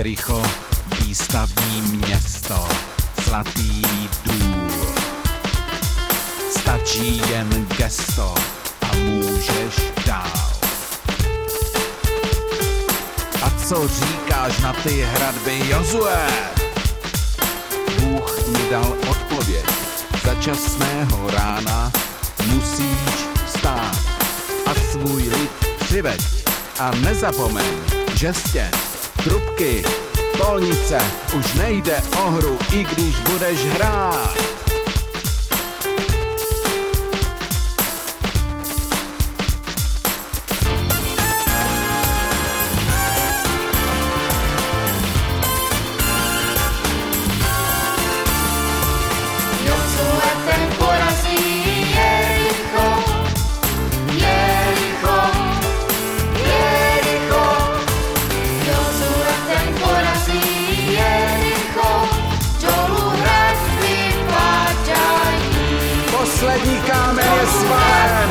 Jericho, výstavní město, zlatý důl. Stačí jen gesto a můžeš dál. A co říkáš na ty hradby, Jozue? Bůh mi dal odpověď. Za časného rána musíš vstát a svůj lid přiveď. A nezapomeň, žestě, trubky, polnice, už nejde o hru, i když budeš hrát. Poslední kámen je svalen.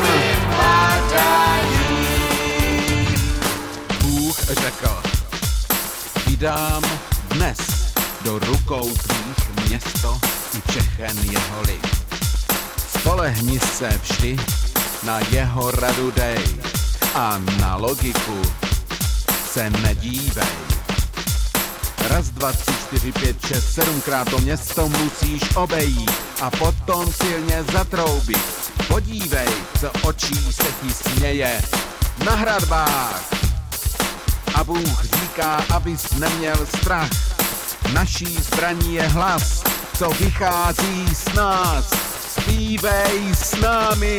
Bůh řekl, vydám dnes do rukou tvých město i všechen jeho lid. Spolehni se vždy na jeho radu dej a na logiku se nedívej. Raz, dva, tři, čtyři, pět, šest, sedmkrát to město musíš obejít a potom silně zatroubit. Podívej, co očí se ti směje na hradbách. A Bůh říká, abys neměl strach. Naší zbraní je hlas, co vychází z nás. Zpívej s námi.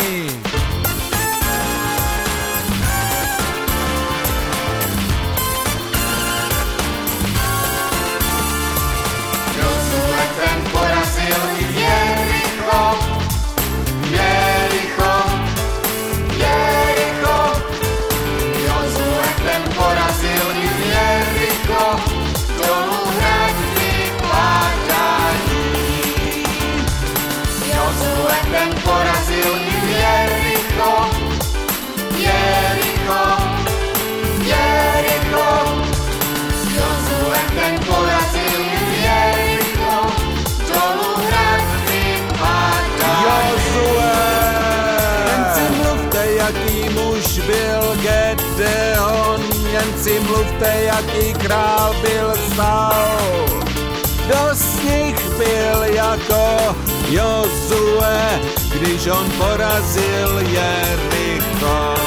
Jaký muž byl Gedeon, jen si mluvte, jaký král byl Saul. Kdo z nich byl jako Jozue, když on porazil Jericho?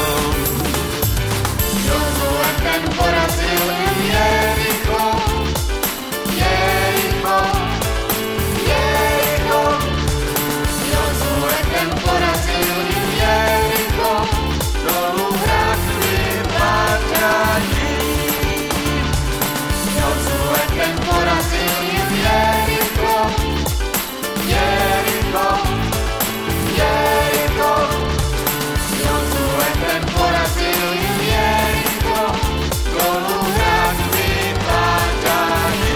Jozue ten porazil Jericho, Jericho, Jericho. Jozue ten porazil Jericho, dolů hrad vypadají. Jozue ten porazil Jericho, Jericho, Jericho. Jozue ten porazil Jericho, dolů hrad vypadají.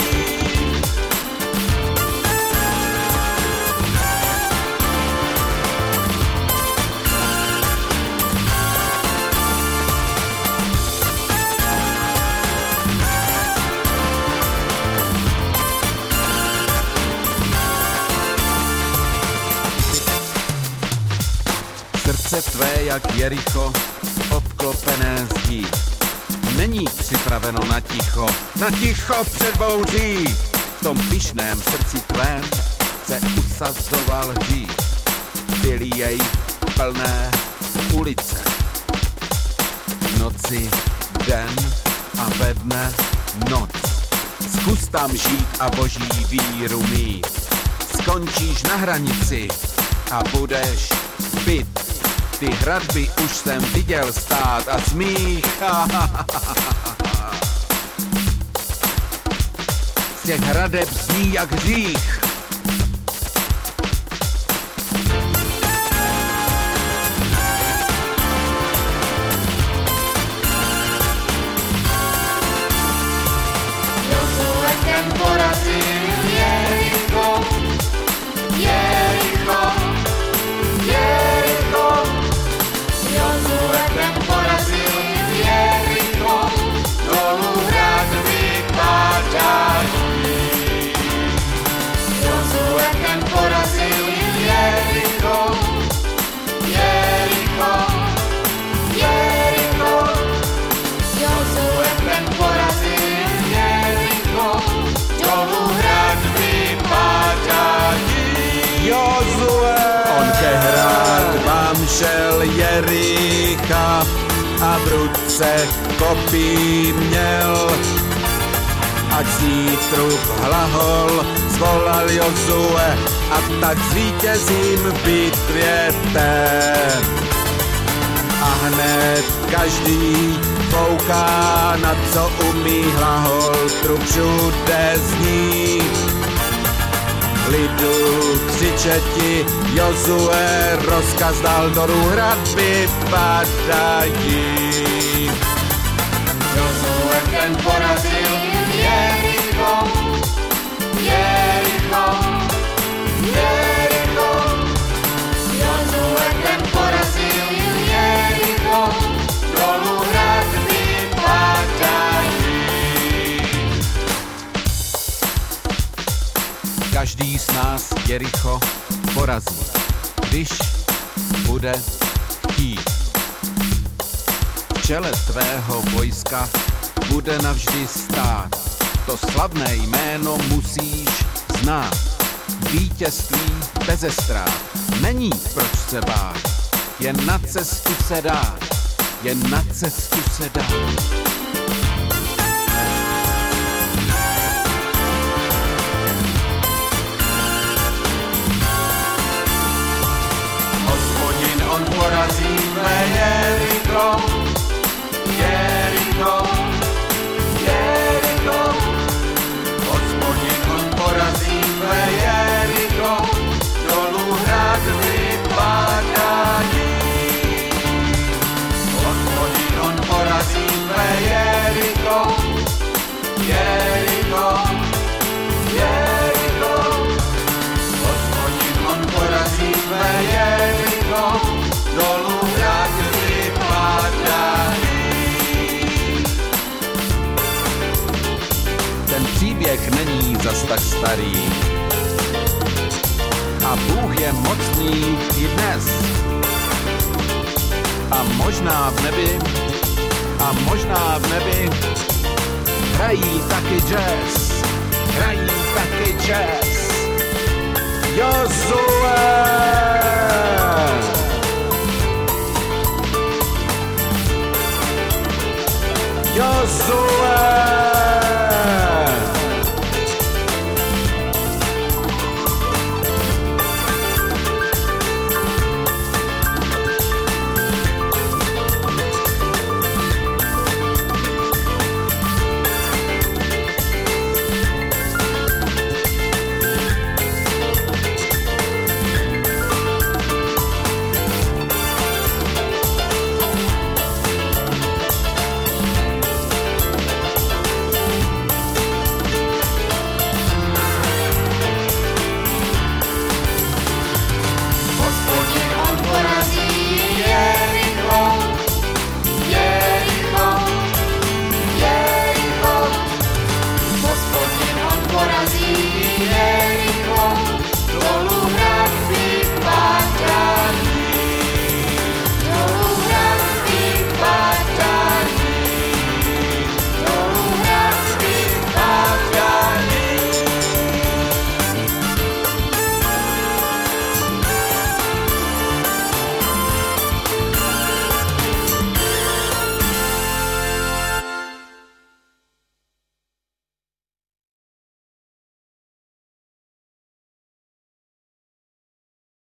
Srdce tvé jak Jericho, obklopené zdí. Není připraveno na ticho před bouří. V tom pyšném srdci tvém se usazoval hřích. Byly jej plné ulice. V noci den a ve dne noc. Zkus tam žít a boží víru mít. Skončíš na hranici a budeš byt. Ty hradby už jsem viděl stát a smích. Z těch hradeb zní jak hřích. Jozue ten porazil Jericho, Jericho, Jericho. Jozue ten porazil Jericho, dolů hrad vypadá. porazil Jericho, Jericho, Jericho. Jozue ten porazil Jericho, dolů hrad vypadají. Jozue, on ke hradbám šel Jericha a v ruce kopí měl. Ať zní trup hlahol, zvolal Jozue, a tak zvítězím v bitvě té. A hned každý kouká, na co umí hlahol, trup všude zní. Lidu křičeti, Jozue rozkaz dal, dolů hradby padají. Jozue ten porazil Jericho, Jericho, Jericho. Jozue ten porazil Jericho, dolů hradby padají. Každý z nás Jericho porazí, když bude chtít. V čele tvého vojska bude navždy stát. To slavné jméno musíš znát. Vítězství beze ztrát, není proč se bát. Jen na cestu se dá, jen na cestu se dá. Hospodin on porazí mé Jericho, Jericho, Jericho. Hospodin on porazí mé Jericho, dolů hrad vypadají. Hospodin on porazí mé Jericho, Jericho, Jericho. Hospodin on porazí mé Jericho, dolů hrad vypadají. Ten příběh není zas tak starý a Bůh je mocný i dnes. A možná v nebi hrají taky jazz, hrají taky jazz. Jozue!